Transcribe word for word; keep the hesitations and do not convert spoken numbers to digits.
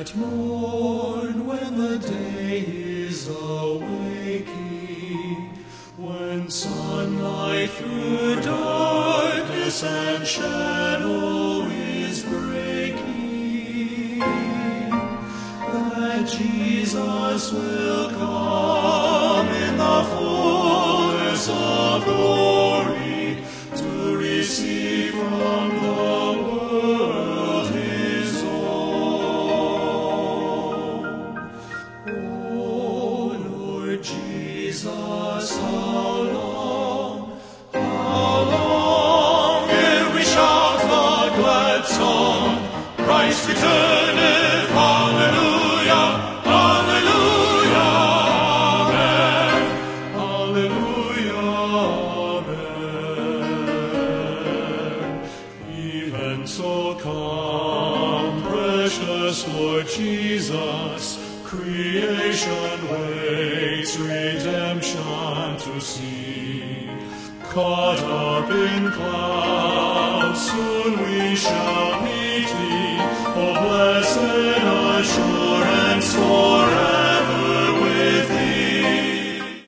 At morn, when the day is awaking, when sunlight through darkness and shadow is breaking, that Jesus will come in the fullness of glory to receive from the world his own. O Lord Jesus, how long, how long ere we shout the glad song, Christ returneth, hallelujah, hallelujah, amen, hallelujah, amen. Even so come, precious Lord Jesus, creation waits redemption to see. Caught up in clouds, soon we shall